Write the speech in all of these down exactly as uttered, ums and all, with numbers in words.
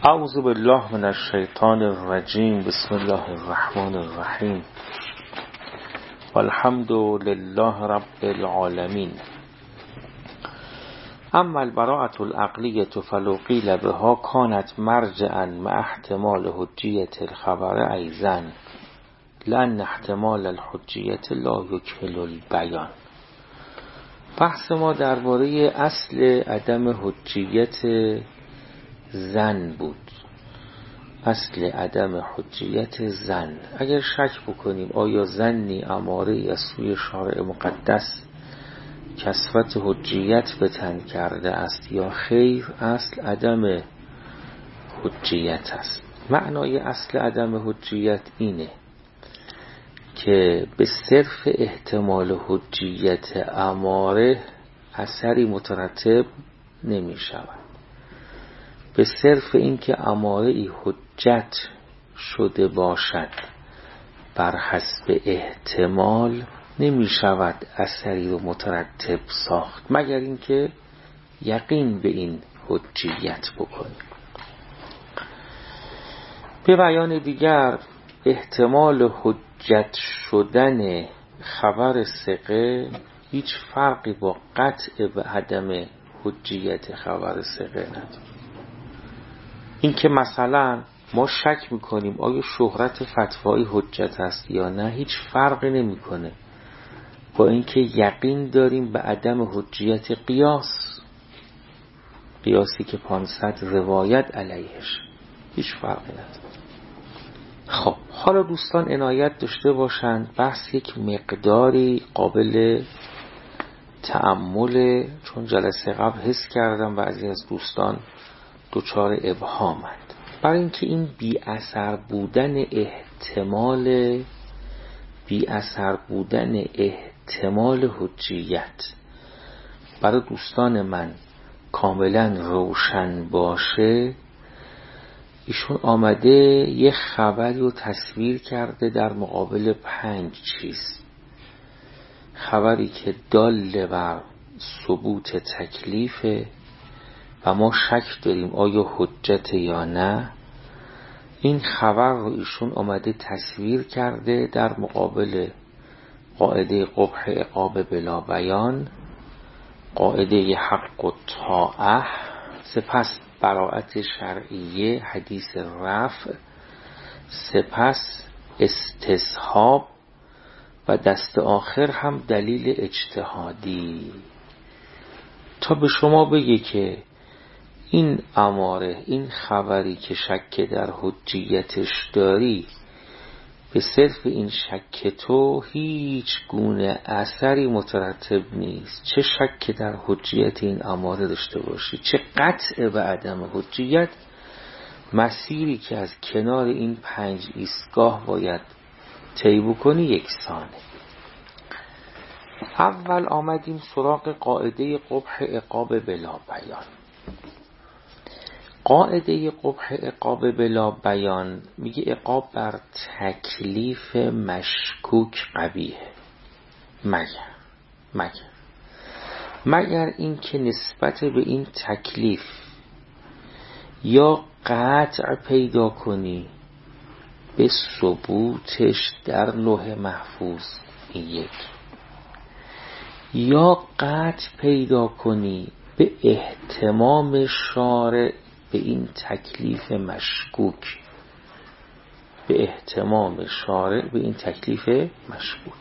اعوذ بالله من الشیطان الرجیم. بسم الله الرحمن الرحیم. والحمد لله رب العالمین. اما البراءة العقلیة فلو قیل بها كانت مرجعا مع احتمال حجیة الخبر ایضا لأن احتمال الحجیة لا یکمل البیان. بحث ما درباره اصل عدم حجیت زن بود. اصل عدم حجیت زن، اگر شک بکنیم آیا زنی اماره از سوی شارع مقدس کسوت حجیت به تن کرده است یا خیر، اصل عدم حجیت است. معنای اصل عدم حجیت اینه که به صرف احتمال حجیت اماره اثری مترتب نمی شود. به صرف اینکه اماره ای حجت شده باشد بر حسب احتمال نمی شود اثری رو مترتب ساخت، مگر اینکه یقین به این حجیت بکنیم. به بیان دیگر، احتمال حجت شدن خبر ثقه هیچ فرقی با قطع به عدم حجیت خبر ثقه نداره. این که مثلا ما شک میکنیم آیا شهرت فتوایی حجت است یا نه هیچ فرقی نمیکنه با اینکه یقین داریم به عدم حجیت قیاس، قیاسی که پانصد روایت علیهش، هیچ فرقی نداره. خب حالا دوستان عنایت داشته باشند، بحث یک مقداری قابل تأمل، چون جلسه قبل حس کردم بعضی از دوستان دچار ابهامند. برای اینکه این بی اثر بودن احتمال بی اثر بودن احتمال حجیت برای دوستان من کاملا روشن باشه، ایشون آمده یه خبری رو تصویر کرده در مقابل پنج چیز. خبری که دال بر ثبوت تکلیفه و ما شک داریم آیا حجت یا نه. این خبر رو ایشون آمده تصویر کرده در مقابل قاعده قبح عقاب بلا بیان، قاعده حق و طاعه، سپس براءت شرعیه، حدیث رفع، سپس استصحاب و دست آخر هم دلیل اجتهادی، تا به شما بگه که این اماره، این خبری که شک در حجیتش داری، به صرف این شک تو هیچ گونه اثری مترتب نیست. چه شک در حجیت این اماره داشته باشی، چه قطع به عدم حجیت، مسیری که از کنار این پنج ایستگاه باید طی بکنی یکسانه. اول آمدیم سراغ قاعده قبح عقاب بلا بیان. قاعده قبح عقاب بلا بیان میگه عقاب بر تکلیف مشکوک قبیحه، مگر مگر مگر این که نسبت به این تکلیف یا قطع پیدا کنی به ثبوتش در لوح محفوظ، این یک، یا قطع پیدا کنی به اهتمام شارع به این تکلیف مشکوک، به اهتمام شارع به این تکلیف مشکوک.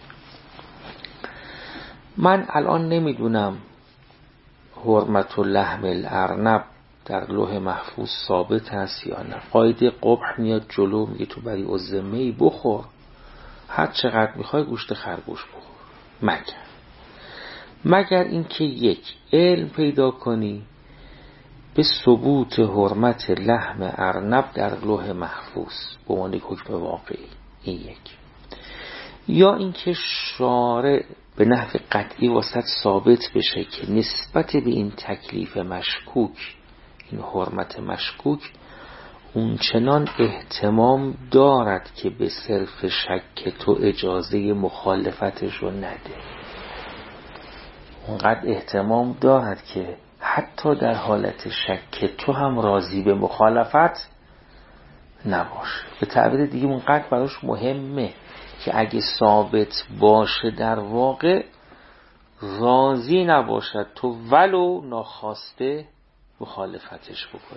من الان نمیدونم حرمت لحم الارنب در لوح محفوظ ثابت هست یا نه. قاعده قبح میاد جلو، میگه تو بری الذمه‌ای بخور، هر چقدر میخوای گوشت خرگوش بخور، مگر مگر اینکه یک علم پیدا کنی به ثبوت حرمت لحم ارنب در لوح محفوظ به عنوان حکم واقعی، این یک، یا اینکه شارع به نحو قطعی واسط ثابت بشه که نسبت به این تکلیف مشکوک، این حرمت مشکوک، اونچنان احتمام دارد که به صرف شک تو اجازه مخالفتش رو نده، اونقدر احتمام دارد که حتی در حالت شک تو هم راضی به مخالفت نباشه. به تعبیر دیگه اونقدر براش مهمه که اگه ثابت باشه در واقع راضی نباشد تو ولو ناخواسته مخالفتش بکنی.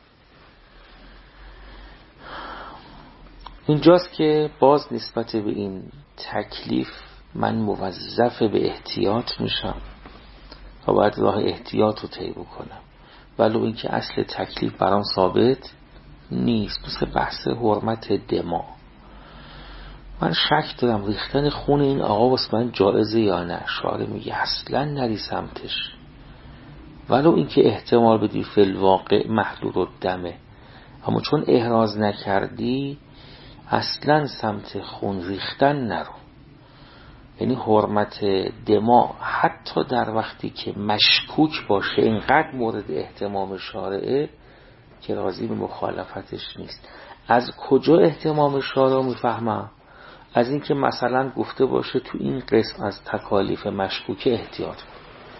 اینجاست که باز نسبت به این تکلیف من موظف به احتیاط میشم و باید راه احتیاط رو طی بکنم، ولو اینکه اصل تکلیف برام ثابت نیست. مثل بحث حرمت دما، من شک دارم ریختن خون این آقا واسه من جایزه یا نه. شارع میگه اصلا نری سمتش، ولو اینکه احتمال بدی فی الواقع محلول الدمه، اما چون احراز نکردی اصلا سمت خون ریختن نرو. یعنی حرمت دما حتی در وقتی که مشکوک باشه اینقدر مورد احتمام شارعه که راضی به مخالفتش نیست. از کجا احتمام شارع میفهمم؟ از اینکه مثلا گفته باشه تو این قسم از تکالیف مشکوک احتیاط کن.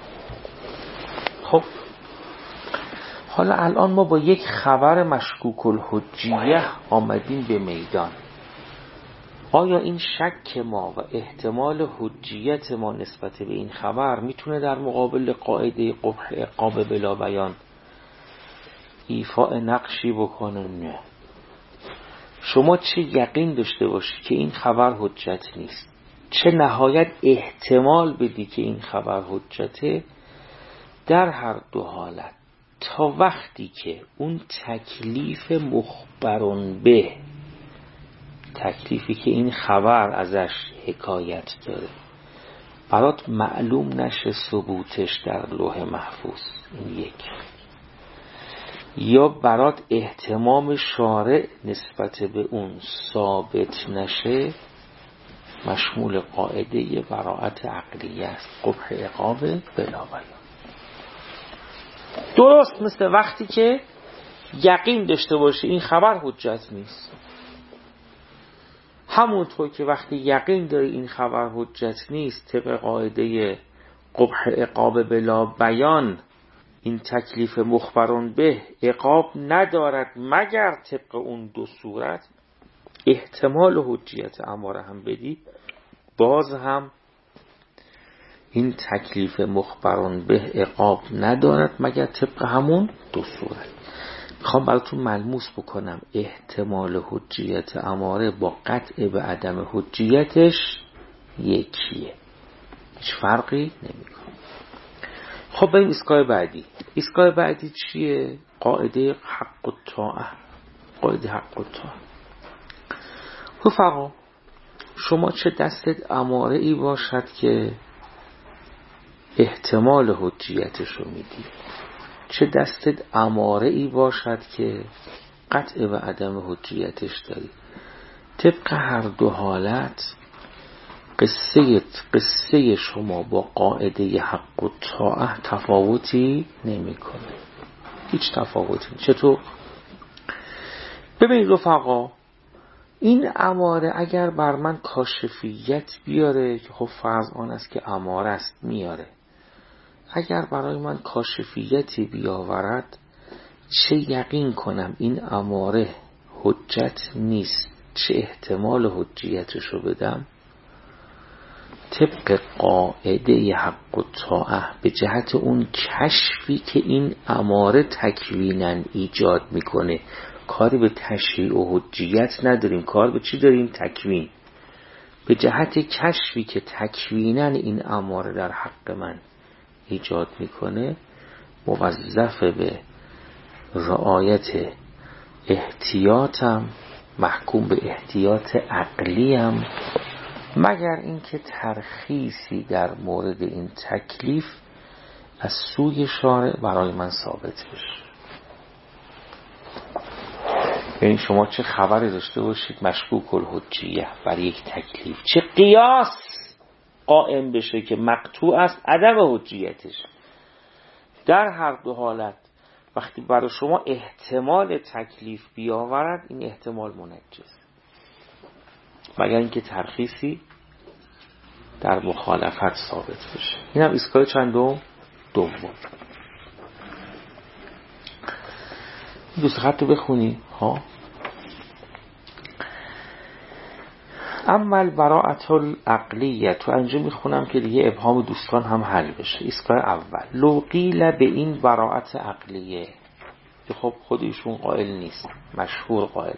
خب حالا الان ما با یک خبر مشکوک الحجیه آمدیم به میدان. آیا این شک ما و احتمال حجیت ما نسبت به این خبر میتونه در مقابل قاعده قبح عقاب بلا بیان ایفاء نقشی بکنه؟ نه. شما چه یقین داشته باشی که این خبر حجت نیست، چه نهایت احتمال بدی که این خبر حجته، در هر دو حالت تا وقتی که اون تکلیف مخبرون به، تکلیفی که این خبر ازش حکایت داره، برات معلوم نشه ثبوتش در لوح محفوظ، این یک، یا برات احتمام شارع نسبت به اون ثابت نشه، مشمول قاعده براءت عقلیه است، قبح عقاب بلا بیان. درست مثل وقتی که یقین داشته باشی این خبر حجت نیست، همونطور که وقتی یقین داری این خبر حجت نیست طبق قاعده قبح عقاب بلا بیان این تکلیف مخبرون به عقاب ندارد مگر طبق اون دو صورت، احتمال حجیت اماره هم بدی، باز هم این تکلیف مخبرون به عقاب ندارد مگر طبق همون دو صورت. میخوام براتون ملموس بکنم احتمال حجیت اماره با قطع به عدم حجیتش یکیه، هیچ فرقی نمیکنه. خب بریم ایستگاه بعدی. ایستگاه بعدی چیه؟ قاعده حق الطاعه. قاعده حق الطاعه. رفقا شما چه دستت اماره ای باشد که احتمال حجیتش رو میدی، چه دستت اماره ای باشد که قطع به عدم حجیتش داری، طبق هر دو حالت قصه قصه شما با قاعده حق الطاعه تفاوتی نمیکنه، هیچ تفاوتی. چطور؟ ببینید رفقا، این اماره اگر بر من کاشفیت بیاره که خب فرض آن است که اماره است میاره، اگر برای من کاشفیتی بیاورد چه یقین کنم این اماره حجت نیست، چه احتمال حجیتش رو بدم؟ طبق قاعده حق الطاعه به جهت اون کشفی که این اماره تکویناً ایجاد میکنه، کاری به تشریع و حجیت نداریم، کار به چی داریم؟ تکوین. به جهت کشفی که تکویناً این اماره در حق من ایجاد میکنه موظف به رعایت احتیاطم، محکوم به احتیاط عقلیم، مگر اینکه ترخیصی در مورد این تکلیف از سوی شارع برای من ثابت بشه. یعنی شما چه خبری داشته باشید مشکوک الحجیه برای یک تکلیف، چه قیاس قائم بشه که مقطوع است عدم حجیتش، در هر دو حالت وقتی برای شما احتمال تکلیف بیاورد این احتمال منجز، مگر اینکه ترخیصی در مخالفت ثابت بشه. این هم ایستگاه چندم؟ دوم. دوست خط رو بخونی ها. اما البراءة العقلیه، تو اینجا میخونم که دیگه ابهام دوستان هم حل بشه. ایستگاه اول، لو قیل به این براءت عقلیه، که خب خودشون قائل نیست، مشهور قائل،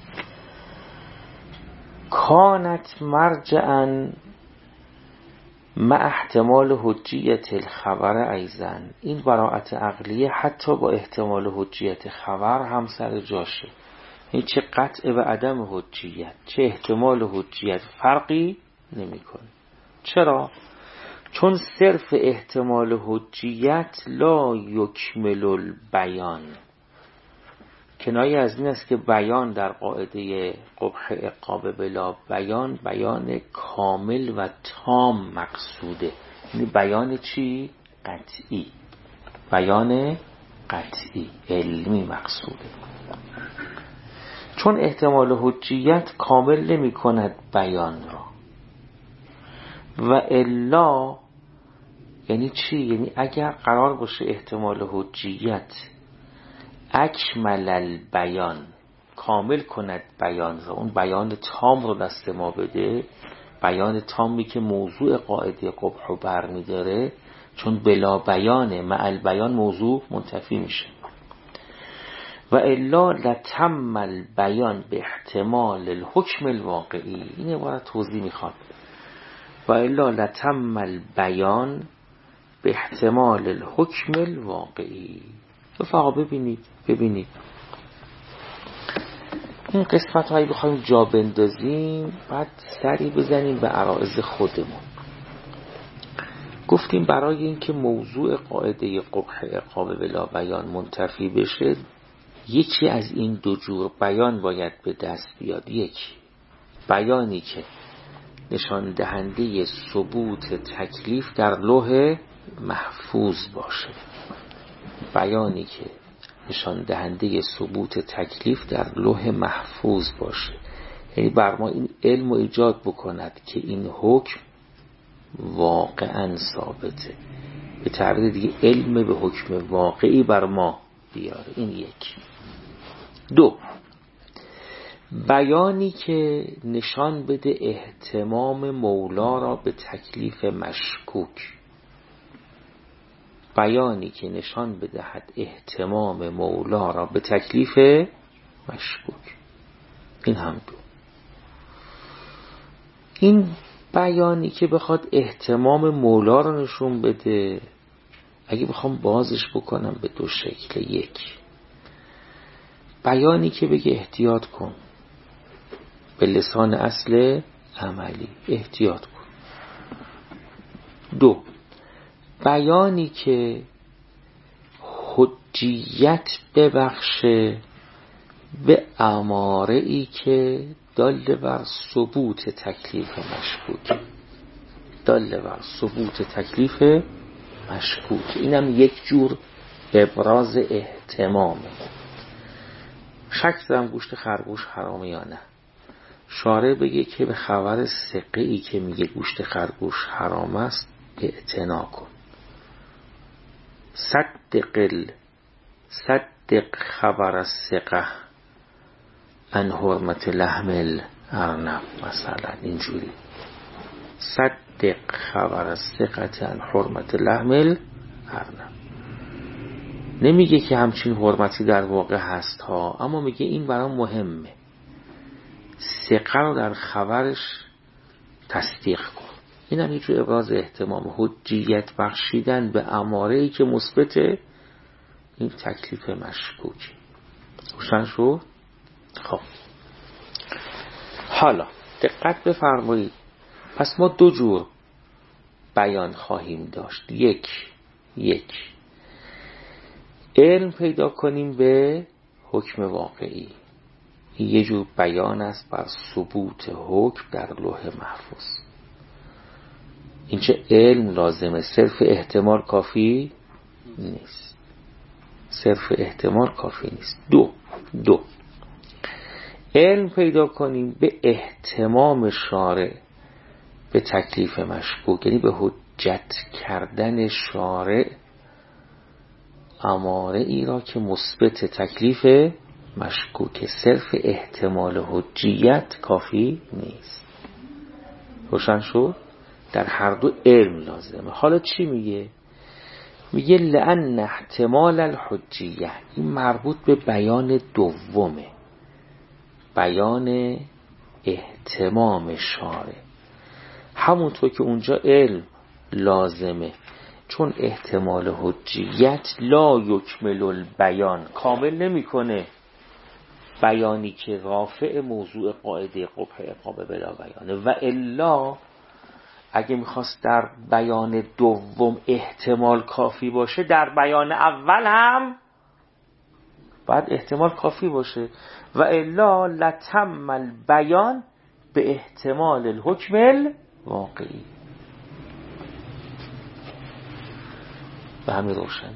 کانت مرجعا مع احتمال حجیت الخبر ایضا، این براءت عقلیه حتی با احتمال حجیت خبر هم سر جاشه. این چه قطع به عدم حجیت چه احتمال حجیت فرقی نمیکنه. چرا؟ چون صرف احتمال حجیت لا یکمل البیان، کنایه از این است که بیان در قاعده قبح عقاب بلا بیان، بیان کامل و تام مقصوده. یعنی بیان چی؟ قطعی، بیان قطعی علمی مقصوده. چون احتمال حجیت کامل نمی کند بیان را، و الا یعنی چی؟ یعنی اگر قرار باشه احتمال حجیت اکمل البیان، کامل کند بیان را، اون بیان تام رو دست ما بده، بیان تامی که موضوع قاعده قبح بر می داره، چون بلا بیان مع البیان موضوع منتفی میشه. و الا لتم البیان به احتمال الحکم الواقعی، این عبارت توضیح میخواد. و الا لتم البیان به احتمال الحکم الواقعی. رفقا ببینید ببینید این قسمت هایی بخوایم جا بندازیم، بعد سری بزنیم به عرائض خودمون. گفتیم برای اینکه موضوع قاعده قبح عقاب بلا بیان منتفی بشه، یکی از این دو جور بیان باید به دست بیاد. یکی بیانی که نشان دهنده ثبوت تکلیف در لوح محفوظ باشه، بیانی که نشان دهنده ثبوت تکلیف در لوح محفوظ باشه، یعنی بر ما این علم رو ایجاد بکند که این حکم واقعا ثابته، به تعبیر دیگه علم به حکم واقعی بر ما بیاره. این یک. دو، بیانی که نشان بده اهتمام مولا را به تکلیف مشکوک، بیانی که نشان بدهد اهتمام مولا را به تکلیف مشکوک. این هم دو. این بیانی که بخواد احتمام مولا را نشون بده، اگه بخوام بازش بکنم به دو شکل. یک، بیانی که بگه احتیاط کن، به لسان اصل عملی احتیاط کن. دو، بیانی که حجیت ببخشه به اماره ای که دل بر ثبوت تکلیف مشکوک، دل بر ثبوت تکلیف مشکوک. اینم یک جور ابراز اهتمامه. شک دارم گوشت خرگوش حرامه یا نه. شارع بگه که به خبر ثقه ای که میگه گوشت خرگوش حرام است اعتنا کن. صدق صدق خبر الثقه عن حرمت لحم الارنب، مثلا اینجوری. صدق خبر الثقه عن حرمت لحم الارنب. نمیگه که همچین حرمتی در واقع هست ها، اما میگه این برام مهمه، ثقه رو در خبرش تصدیق کن. این هم یه جور ابراز اهتمام، حجیت بخشیدن به اماره‌ای که مثبت این تکلیف مشکوک. روشن شد؟ خب حالا دقت بفرمایید، پس ما دو جور بیان خواهیم داشت. یک یک علم پیدا کنیم به حکم واقعی، یه جور بیان است بر ثبوت حکم در لوح محفوظ. این چه علم لازمه، صرف احتمال کافی نیست، صرف احتمال کافی نیست. دو دو علم پیدا کنیم به اهتمام شارع به تکلیف مشکوک، یعنی به حجت کردن شارع اماره ای را که مثبت تکلیف مشکوک. صرف احتمال حجیت کافی نیست. روشن شد؟ در هر دو علم لازمه. حالا چی میگه؟ میگه لأن احتمال الحجیه، این مربوط به بیان دومه، بیان اهتمام شارع. همونطور که اونجا علم لازمه، چون احتمال حجیت لا یکمل البیان، کامل نمیکنه بیانی که رافع موضوع قاعده قبح عقاب بلا بیانه. و الا اگه میخواست در بیان دوم احتمال کافی باشه، در بیان اول هم باید احتمال کافی باشه. و الا لتم البیان به احتمال الحکم الواقعی. به همین روشن.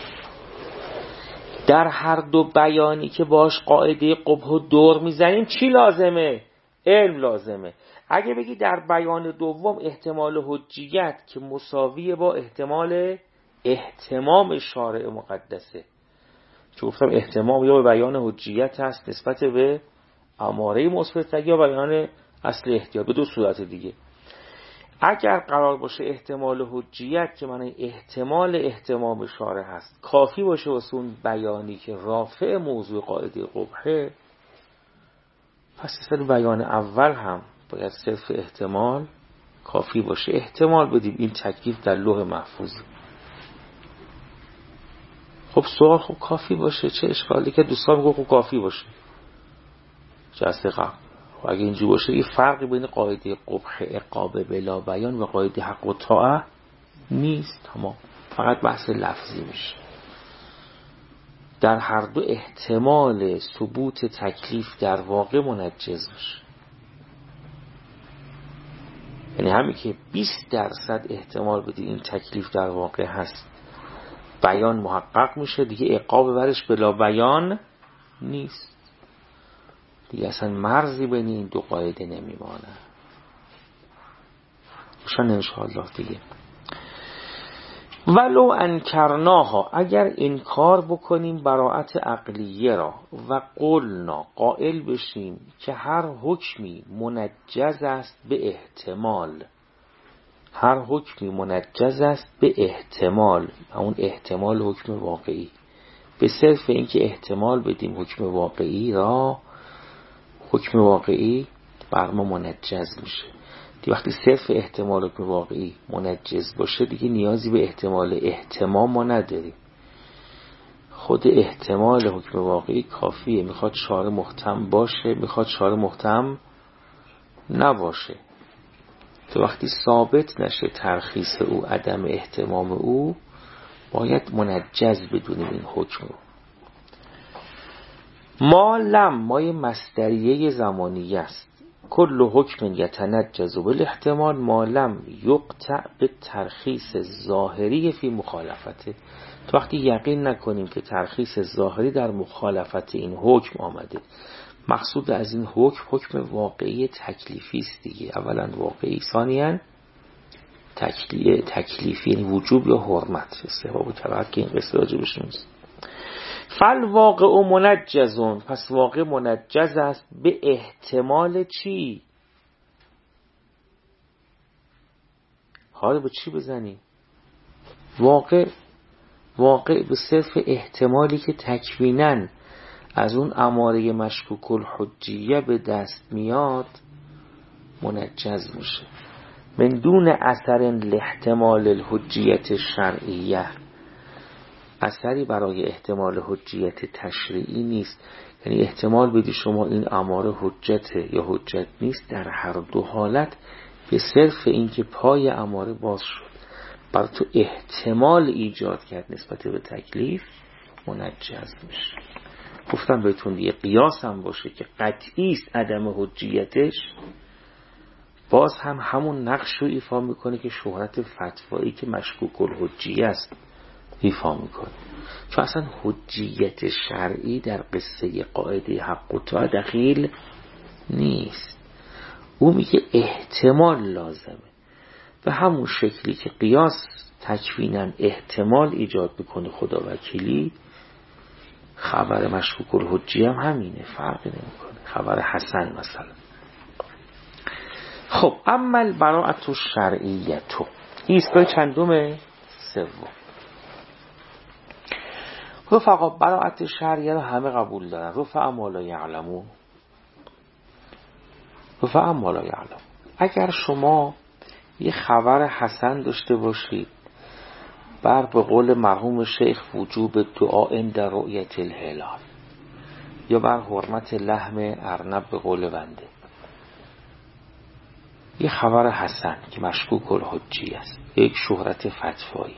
در هر دو بیانی که باش قاعده قبح و دور میزنیم چی لازمه؟ علم لازمه. اگه بگی در بیان دوم احتمال حجیت که مساویه با احتمال احتمام شارع مقدسه، چون گفتم احتمام یا به بیان حجیت هست نسبت به اماره مثبت یا بیان اصل احتیاط، به دو صورت دیگه. اگر قرار باشه احتمال حجیت که معنی احتمال احتمام شارع هست کافی باشه واسه اون بیانی که رافع موضوع قاعده قبحه، پس اصلا بیان اول هم باید صرف احتمال کافی باشه. احتمال بدیم این تکلیف در لوح محفوظه. خب سوال خب کافی باشه چه اشکالی که دوستان میگه خب کافی باشه جلسه قبل. خب اگه اینجوری باشه یه فرقی بین قاعده قبح عقاب بلا بیان و قاعده حق و طاعه نیست، تمام، فقط بحث لفظی میشه. در هر دو احتمال ثبوت تکلیف در واقع منجز میشه. یعنی همین که بیست درصد احتمال بدی این تکلیف در واقع هست، بیان محقق میشه دیگه، عقاب برش بلا بیان نیست دیگه، اصلا مرزی بین این دو قاعده نمیمانه. روشن انشاءالله دیگه. ولو انکرناها، اگر انکار بکنیم براءت عقلیه را و قلنا قائل بشیم که هر حکمی منجز است به احتمال، هر حکمی منجز است به احتمال، اون احتمال حکم واقعی، به صرف اینکه احتمال بدیم حکم واقعی را، حکم واقعی بر ما منجز میشه دیگه. وقتی صرف احتمال حکم واقعی منجز باشه دیگه نیازی به احتمال احتمام ما نداریم، خود احتمال حکم واقعی کافیه. میخواد شارع محتم باشه، میخواد شارع محتم نباشه. تو وقتی ثابت نشه ترخیص او، عدم احتمام او، باید منجز بدونیم این حکم رو. ما لم مای مصدریه زمانیه است. کل حکم یتنجز بالاحتمال ما لم یقطع به ترخیص ظاهری فی مخالفته. تو وقتی یقین نکنیم که ترخیص ظاهری در مخالفت این حکم آمده، مقصود از این حکم حکم واقعی تکلیفی است دیگه. اولا واقعی، ثانیاً تکلی... تکلیفی، یعنی وجوب یا حرمت. استحباب و کراهت که این قصه راجبش نیست. فل واقع و منجزون، پس واقع منجز است به احتمال چی؟ حالا به چی بزنی؟ واقع واقع به صرف احتمالی که تکویناً از اون اماره مشکوک الحجیه به دست میاد منجز میشه، من دون اثر لاحتمال الحجیت شرعیه، اثری برای احتمال حجیت تشریعی نیست. یعنی احتمال بدی شما این اماره حجته یا حجت نیست، در هر دو حالت به صرف اینکه پای اماره باز شد برای تو احتمال ایجاد کرد نسبت به تکلیف، منجز میشه. گفتم بهتون دیگه قیاس هم باشه که قطعی است عدم حجیتش، باز هم همون نقش رو ایفا میکنه که شهرت فتوایی که مشکوک الحجیه است ایفا میکنه. چون اصلا حجیت شرعی در قصه قاعده حق و طاعه دخیل نیست، او میگه احتمال لازمه. به همون شکلی که قیاس تکویناً احتمال ایجاد میکنه خدا وکیلی، خبر مشکوک الحجیه هم همینه، فرقی نمیکنه. خبر حسن مثلا، خب اما البراءة الشرعیه، این ایستگاه چندمه؟ سوم. رفقا براءت شرعیه رو همه قبول دارن. رفع ما لا یعلمون، رفع ما لا یعلمون. اگر شما یه خبر حسن داشته باشید بر به قول مرحوم شیخ وجوب دعا در رؤیت الهلال، یا بر حرمت لحم ارنب به قول بنده، یه خبر حسن که مشکوک الحجی است، یک شهرت فتوایی،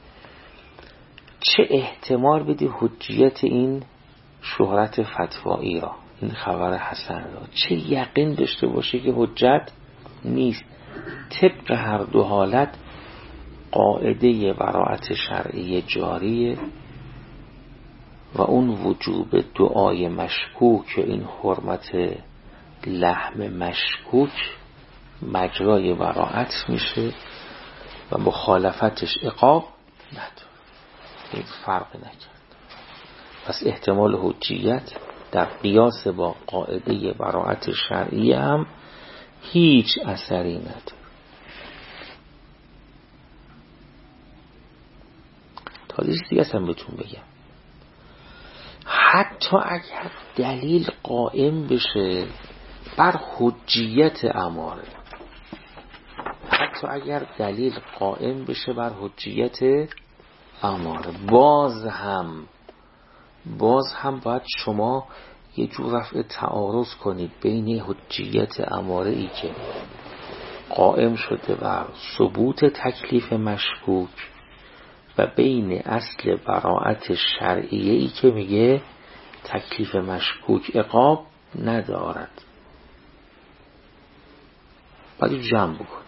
چه احتمال بدی حجیت این شهرت فتوایی را، این خبر حسن را، چه یقین داشته باشه که حجت نیست. طبق هر دو حالت قاعده براءت شرعی جاریه و اون وجوب دعای مشکوک، این حرمت لحم مشکوک مجرای براءت میشه و مخالفتش عقاب نداره. این فرق نکرد. پس احتمال حجیت در قیاس با قاعده براءت شرعی هم هیچ اثری نداره. تا دیگه هم بهتون بگم، حتی اگر دلیل قائم بشه بر حجیت اماره، حتی اگر دلیل قائم بشه بر حجیت اماره، باز هم باز هم باید شما یه جور رفع تعارض کنید بین حجیت اماره ای که قائم شده بر ثبوت تکلیف مشکوک و بین اصل براءت شرعیه ای که میگه تکلیف مشکوک عقاب ندارد. باید جمع بکن.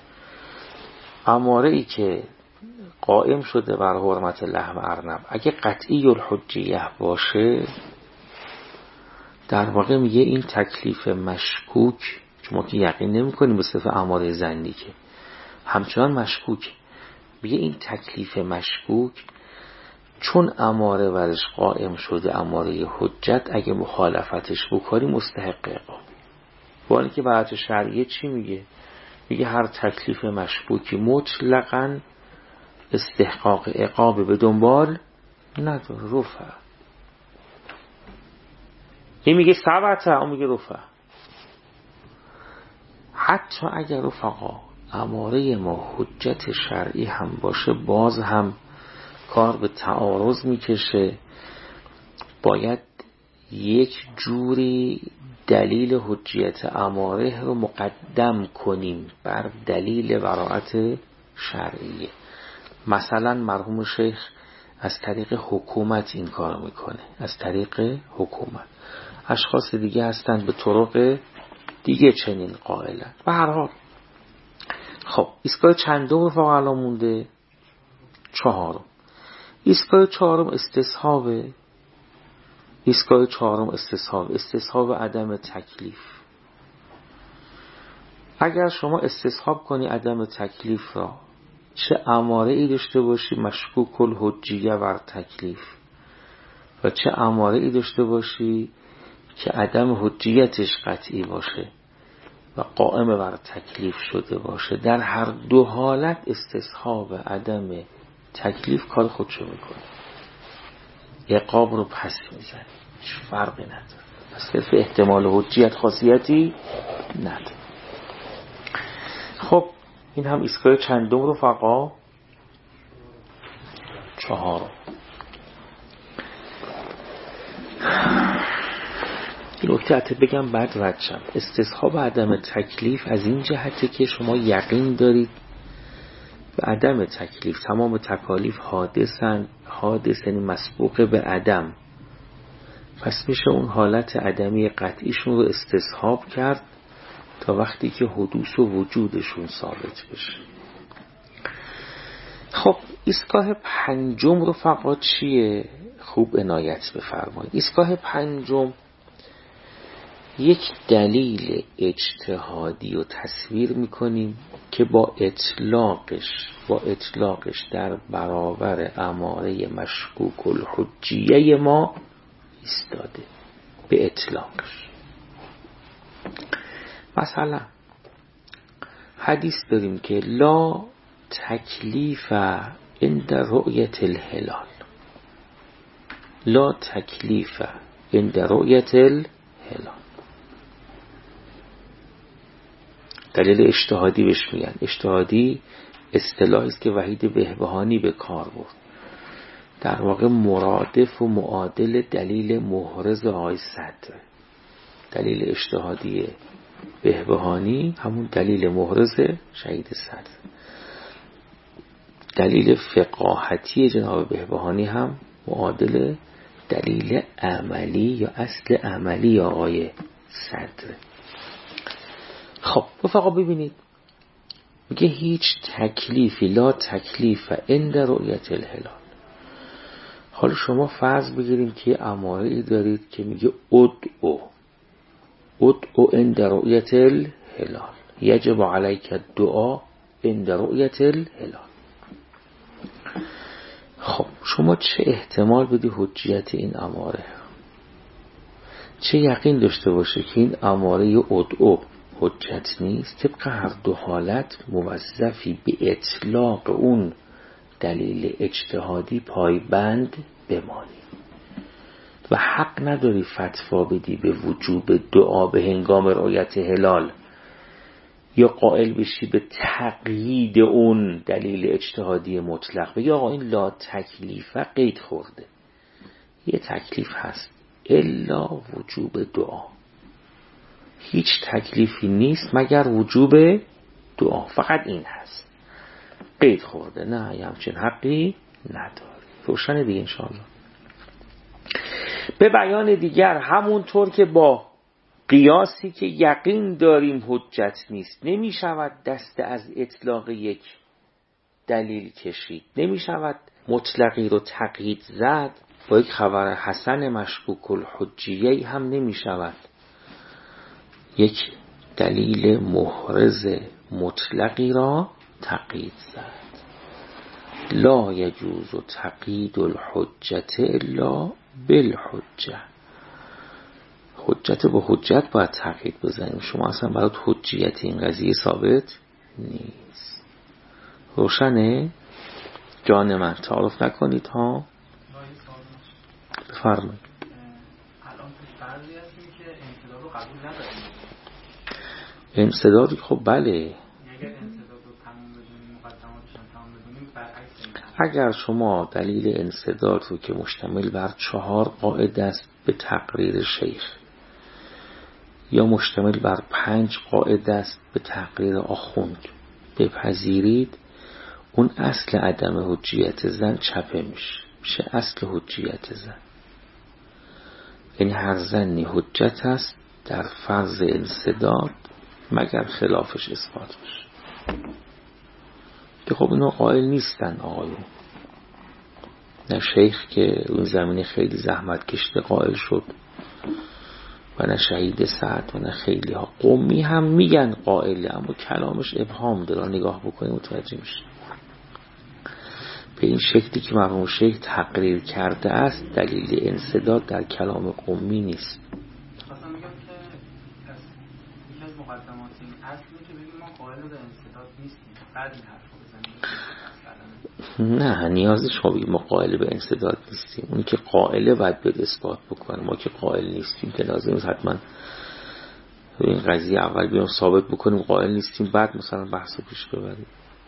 اماره ای که قائم شده بر حرمت لحم ارنب اگه قطعی الحجیه باشه، در واقع میگه این تکلیف مشکوک، چون ما که یقین نمی کنیم به صفت اماره زنی که همچنان مشکوک، میگه این تکلیف مشکوک چون اماره ورش قائم شده اماره حجت، اگه مخالفتش بکنی مستحق عقاب. با اینکه براءت شرعیه چی میگه؟ میگه هر تکلیف مشکوکی مطلقاً استحقاق عقاب به دنبال نداره. رفع این میگه ثبته، اون میگه رفع. حتی اگر رفقا اماره ما حجت شرعی هم باشه، باز هم کار به تعارض میکشه. باید یک جوری دلیل حجیت اماره رو مقدم کنیم بر دلیل براءت شرعیه. مثلا مرحوم شیخ از طریق حکومت این کار میکنه، از طریق حکومت. اشخاص دیگه هستن به طرق دیگه چنین قائلن. به هر حال خب ایستگاه چندم رفقا الان مونده؟ چهارم. ایستگاه چهارم استصحابه. ایستگاه چهارم استصحاب استصحاب عدم تکلیف. اگر شما استصحاب کنی عدم تکلیف را، چه اماره ای داشته باشی مشکوک الحجیه بر تکلیف و چه اماره ای داشته باشی که عدم حجیتش قطعی باشه و قائم بر تکلیف شده باشه، در هر دو حالت استصحاب عدم تکلیف کار خودشو میکنه، عقاب رو پس میزنه، هیچ فرقی نداره. پس صرف احتمال حجیت خاصیتی نداره. خب این هم ایستگاه چندم رو فقا چهارم. این نکته حتی بگم بعد رد شم. استصحاب عدم تکلیف از این جهته که شما یقین دارید به عدم تکلیف تمام تکالیف حادثن، حادث یعنی مسبوق به عدم، پس میشه اون حالت عدمی قطعیشون رو استصحاب کرد تا وقتی که حدوث و وجودشون ثابت بشه. خب ایستگاه پنجم رو فقط چیه؟ خوب عنایت بفرمایید. ایستگاه پنجم یک دلیل اجتهادی رو تصویر میکنیم که با اطلاقش با اطلاقش در برابر اماره مشکوک الحجیه ما ایستاده. به اطلاقش مثلا حدیث داریم که لا تکلیف عند رؤیت الهلال، لا تکلیف عند رؤیت الهلال. دلیل اجتهادی بهش میگن. اجتهادی اصطلاحی است که وحید بهبهانی به کار برد، در واقع مرادف و معادل دلیل محرز آقای صدر. دلیل اجتهادی بهبهانی همون دلیل محرز شهید صدر. دلیل فقاهتی جناب بهبهانی هم معادل دلیل عملی یا اصل عملی آقای صدر. خب رفقا ببینید، میگه هیچ تکلیفی، لا تکلیف عند رؤیت الهلال. حالا شما فرض بگیریم که اماره ای دارید که میگه ادعو ادعو عند رؤیت الهلال، یجب علیک الدعاء عند رؤیت الهلال. خب شما چه احتمال بدی حجیت این اماره، چه یقین داشته باشه که این اماره ادعو حجت نیست؟ طبق هر دو حالت موظفی به اطلاق اون دلیل اجتهادی پایبند بمانی و حق نداری فتوا بدی به وجوب دعا به هنگام رؤیت هلال یا قائل بشی به تقیید اون دلیل اجتهادی مطلق. بگی آقا این لا تکلیفه قید خورده، یه تکلیف هست الا وجوب دعا، هیچ تکلیفی نیست مگر وجوب دعا، فقط این هست، قید خورده، نه یه همچین حقی نداری. روشنه دیگه انشاءالله. به بیان دیگر همونطور که با قیاسی که یقین داریم حجت نیست نمی شود دست از اطلاق یک دلیل کشید، نمی شود مطلقی رو تقیید زد، با یک خبر حسن مشکوک الحجیه هم نمی شود یک دلیل محرز مطلقی را تقیید زد. لا یجوز تقیید الحجت الا بالحجه، حجت با حجت باید تقیید بزنیم، شما اصلا برات حجیت این قضیه ثابت نیست. روشنه؟ جان من تعارف نکنید ها. بفرمایید. الان تو فرضی هستیم که انصداد رو قبول نداریم. انصداد خب بله، اگر انصداد رو تمام بدونیم، مقدماتش هم تمام بدونیم، برعکس این. اگر شما دلیل انصداد رو که مشتمل بر چهار قاعده است به تقریر شیخ یا مشتمل بر پنج قاعده است به تقریر آخوند بپذیرید، اون اصل عدم حجیت زن چپه میشه، میشه اصل حجیت زن. این هر زنی حجت است در فرض انصداد مگر خلافش اثبات بشه. که خب اینو قائل نیستن آقایون، نه شیخ که اون زمینه خیلی زحمت کشته قائل شد و نه شهید سعد و نه خیلی ها. قمی هم میگن قائله اما کلامش ابهام داره، نگاه بکنیم متوجه میشه. به این شکلی که مرحوم شیخ تقریر کرده است دلیل انصداد در کلام قمی نیست. خواستم میگم که از یکی از مقدمات این اصلی که بگیم ما قائل به انصداد نیستیم، بعد این حرف رو بزنیم. نه نیازی شما بگیم ما قائل به انصداد نیستیم، اونی که قائله باید به اثبات بکنه، ما که قائل نیستیم که لازم است حتما این قضیه اول بیان ثابت بکنیم قائل نیستیم بعد مثلا بحث رو پیش ببریم.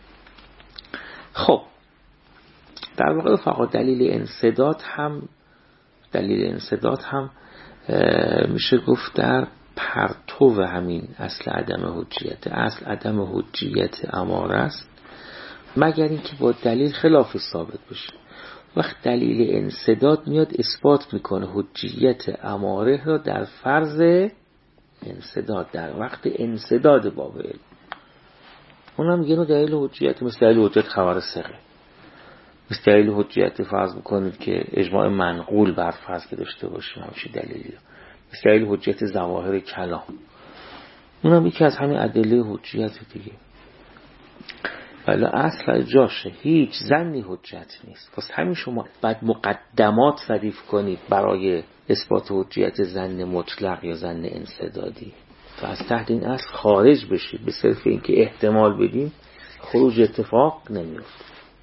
خب در واقع فقط دلیل انصداد هم دلیل انصداد هم میشه گفت در پرتو همین اصل عدم حجیت. اصل عدم حجیت اماره است مگر اینکه با دلیل خلاف ثابت بشه. وقت دلیل انصداد میاد اثبات میکنه حجیت اماره را در فرض انصداد در وقت انصداد باب علم. اونم یه نوع دلیل حجیت، مثل دلیل حجیت خبر ثقه، مثل دلیل حجیت فرض بکنید که اجماع منقول بر فرض که داشته باشیم همچین دلیلی، مثل دلیل حجیت ظواهر کلام، اونم یکی از همین ادله حجیت دیگه. ولی اصل جاشه، هیچ ظنی حجت نیست. پس همین شما بعد مقدمات ردیف کنید برای اثبات حجیت ظن مطلق یا ظن انصدادی. و از تحت این اصل خارج بشید به صرف اینکه احتمال بدیم خروج اتفاق نمیفته.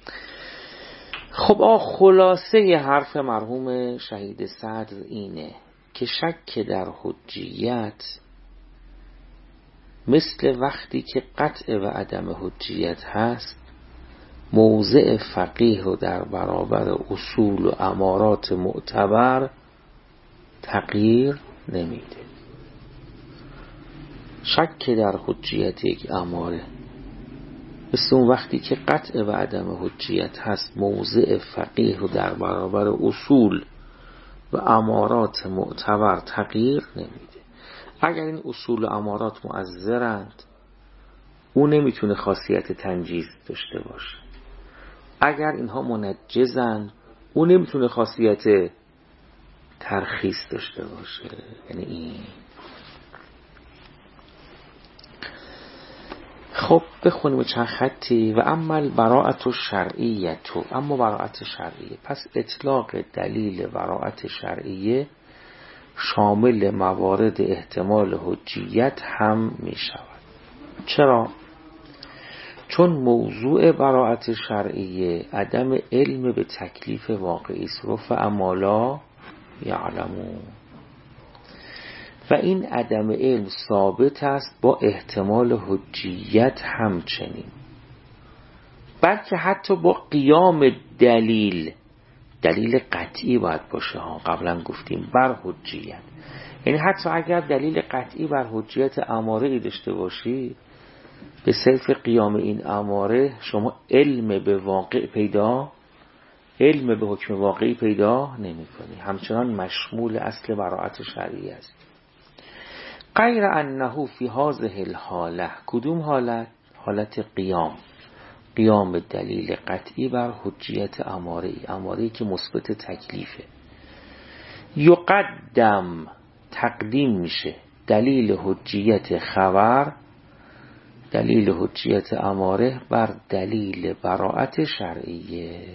خب آ خلاصه ی حرف مرحوم شهید صدر اینه که شک در حجیت مثل وقتی که قطع و عدم حجیت هست موضع فقیه رو در برابر اصول و امارات معتبر تغییر نمیده. شک در حجیت یک اماره مثل اون وقتی که قطع و عدم حجیت هست موضع فقیه رو در برابر اصول و امارات معتبر تغییر نمیده. اگر این اصول و امارات مؤثرند او نمیتونه خاصیت تنجیز داشته باشه. اگر اینها منجزند او نمیتونه خاصیت ترخیص داشته باشه. یعنی این خب بخونیم چند خطی. و اما براءت شرعیه تو اما براءت شرعیه پس اطلاق دلیل براءت شرعیه شامل موارد احتمال حجیت هم می شود. چرا؟ چون موضوع براءت شرعیه عدم علم به تکلیف واقعی است. رفع ما لا یعلمون و این عدم علم ثابت است با احتمال حجیت همچنین، بلکه حتی با قیام دلیل دلیل قطعی باید باشه ها. قبلا گفتیم بر حجیت، یعنی حتی اگر دلیل قطعی بر حجیت اماره ای داشته باشی به صرف قیام این اماره شما علم به واقع پیدا علم به حکم واقعی پیدا نمی کنی، همچنان مشمول اصل براءت شرعی است. غیر انه فی هذه الحاله کدوم حالت؟ حالت قیام قیام دلیل قطعی بر حجیت اماره ای اماره ای که مثبت تکلیفه. یقدم تقدیم میشه دلیل حجیت خبر دلیل حجیت اماره بر دلیل براءت شرعیه.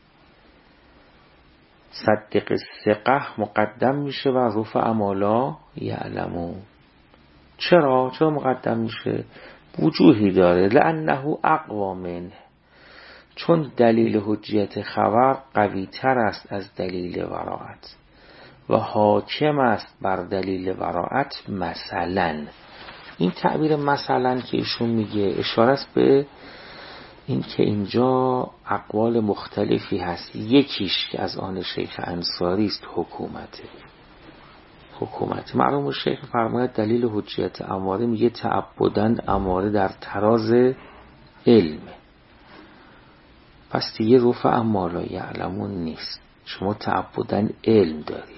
صدق ثقه مقدم میشه و رفع ما لا یعلمون. چرا؟ چرا مقدم میشه؟ وجوهی داره. لانه اقوا منه چون دلیل حجیت خبر قوی تر است از دلیل براءت و حاکم است بر دلیل براءت. مثلا این تعبیر مثلا که ایشون میگه اشاره است به این که اینجا اقوال مختلفی هست. یکیش که از آن شیخ انصاری است حکومته حکومت معلوم شیخ فرماید دلیل حجیت اماره میگه تعبداً اماره در تراز علمه، پس دیگه رفع ما لا یعلمون نیست. شما تعبداً علم دارید،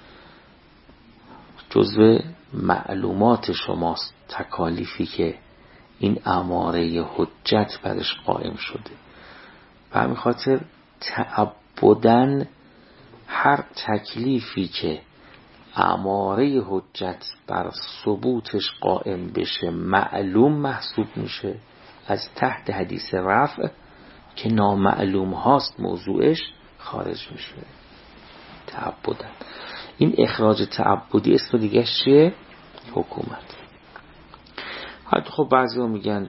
جزو معلومات شماست تکالیفی که این اماره حجت برش قائم شده. به همین خاطر تعبداً هر تکلیفی که اماره حجت بر ثبوتش قائم بشه معلوم محسوب میشه، از تحت حدیث رفع که نامعلوم هاست موضوعش خارج میشه. تعبداً این اخراج تعبدی اسم دیگه چیه؟ حکومت. حتی خب بعضی ها میگن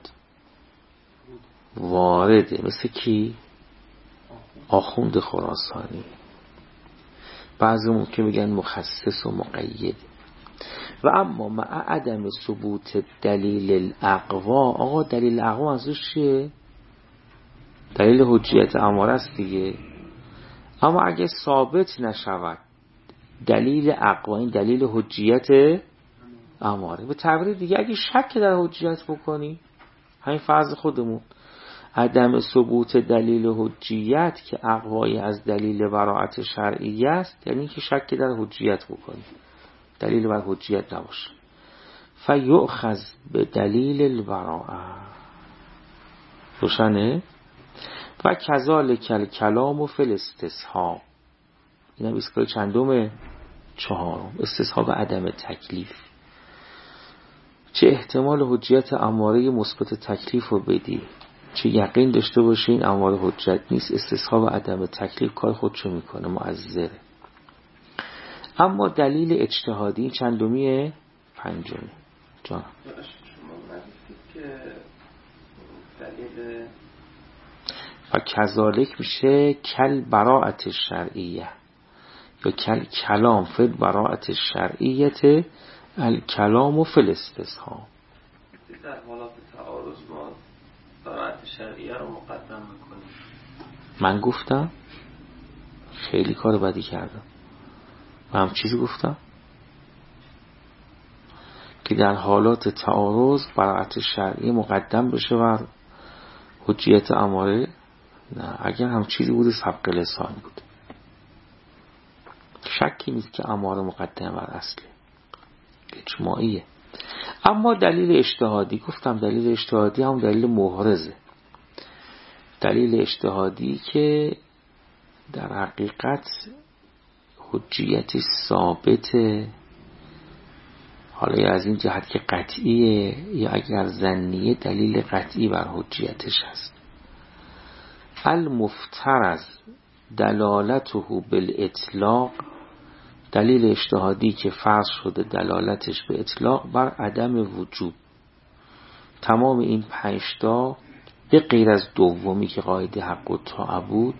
وارده، مثل کی؟ آخوند خراسانی. بعضی هم که میگن مخصص و مقید. و اما مع عدم ثبوت دلیل الاقوا، آقا دلیل الاقوا ازش چیه؟ دلیل حجیت اماره است دیگه. اما اگه ثابت نشود دلیل اقوا، این دلیل حجیت اماره، به تعبیر دیگه اگه شک در حجیت بکنی، همین فرض خودمون عدم ثبوت دلیل حجیت که اقوایی از دلیل براءت شرعی است، یعنی که شک در حجیت بکنی دلیل بر حجیت نباشه. فیؤخذ به دلیل البراءه. روشنه؟ و کذالک الکلام و فی الاستصحاب. این هم ایستگاه چندمه؟ چهارم. استصحاب عدم تکلیف. چه احتمال حجیت اماره مثبت تکلیف رو بدی، چه یقین داشته باشه این اماره حجت نیست، استصحاب عدم تکلیف کار خودشو میکنه، معذره. اما دلیل اجتهادی چندمیه؟ پنجمی. جان شما نگفتید که دلیل و کذالک میشه کل براءت شرعیه یا کل کلام فی براءت شرعیت الکلام و فی الاستصحاب. در حالات تعارض ما براءت شرعیه رو مقدم میکنیم. من گفتم خیلی کار بدی کردم و هم چیزی گفتم که در حالات تعارض براءت شرعیه مقدم بشه بر حجیت اماره. نه، اگر هم چیزی بود سبق لسان بود. شکی نیست که اماره مقدم بر اصله اجماعیه. اما دلیل اجتهادی، گفتم دلیل اجتهادی هم دلیل محرزه، دلیل اجتهادی که در حقیقت حجیت ثابته، حالا یا از این جهت که قطعیه یا اگر ظنیه دلیل قطعی بر حجیتش هست. المفترض دلالته بالاطلاق، دلیل اجتهادی که فرض شده دلالتش به اطلاق بر عدم وجوب. تمام این پنج تا به غیر از دومی که قاعده حق و طاعه بود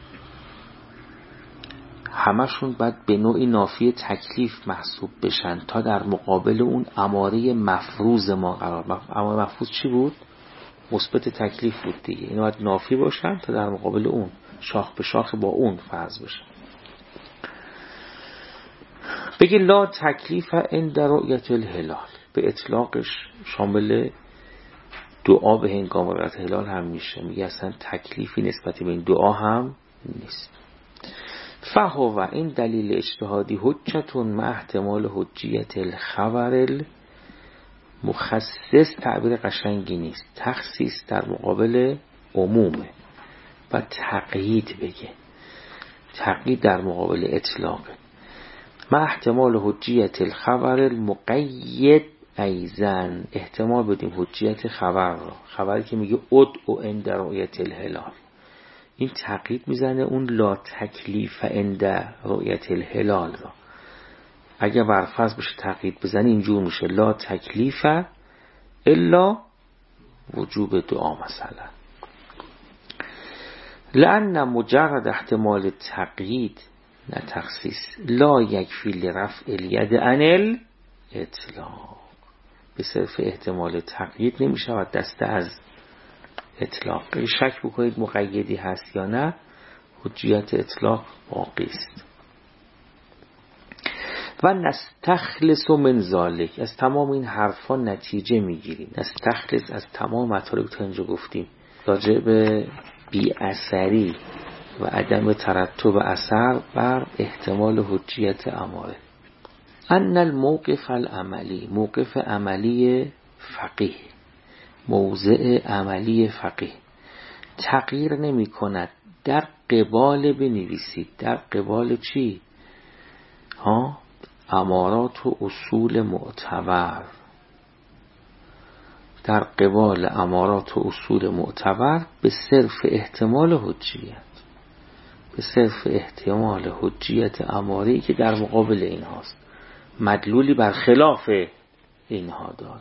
همشون باید به نوعی نافی تکلیف محسوب بشن تا در مقابل اون اماره مفروض ما قرار. اماره مفروض چی بود؟ مثبت تکلیف بود دیگه. اینا باید نافی باشن تا در مقابل اون شاخ به شاخ با اون فرض بشن. بگی لا تکلیف عند رؤیت الهلال، به اطلاقش شامل دعا به هنگام رؤیت الهلال هم میشه. میگه اصلا تکلیفی نسبت به این دعا هم نیست. فهو این دلیل اجتهادی حجتون مع احتمال حجیت الخبر المخصص، تعبیر قشنگی نیست، تخصیص در مقابل عمومه و تقیید بگه، تقیید در مقابل اطلاقه. مع احتمال حجیت الخبر المقید ایزن، احتمال بدیم حجیت خبر را، خبری که میگه ادعو عند رؤیت الهلال، این تقیید میزنه اون لا تکلیف عند رؤیت الهلال را. اگه برفرض بشه تقیید بزنی اینجور میشه لا تکلیف الا وجوب دعا مثلا. لأن مجرد احتمال تقیید نه تخصیص لا یکفی لرفع الید عن الاطلاق، به صرف احتمال تقیید نمیشود دسته از اطلاق. شک بکنید مقیدی هست یا نه، حجیت اطلاق باقی است. و نستخلص من ذالک، از تمام این حرفا نتیجه میگیریم. نستخلص از تمام مطالب که اینجا گفتیم راجع به بی اثری و عدم ترتب اثر بر احتمال حجیت اماره. ان الموقف العملی، موقف عملی فقیه، موضع عملی فقیه تغییر نمی کند در قبال، بنویسید در قبال چی؟ ها امارات و اصول معتبر، در قبال امارات و اصول معتبر به صرف احتمال حجیت، به صرف احتمال حجیت اماری که در مقابل این هاست، مدلولی بر خلاف اینها داره.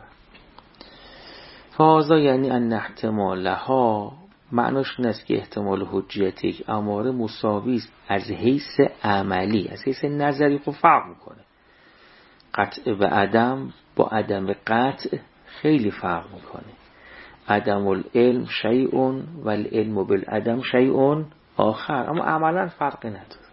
فهذا یعنی ان احتمالها، معناش این است که احتمال حجیت یک اماره مساوی است از حیث عملی، از حیث نظری خب فرق میکنه. قطع به عدم با عدم قطع خیلی فرق میکنه. عدم العلم شیء و العلم بالعدم شیء آخر، اما عملا فرقی نداره.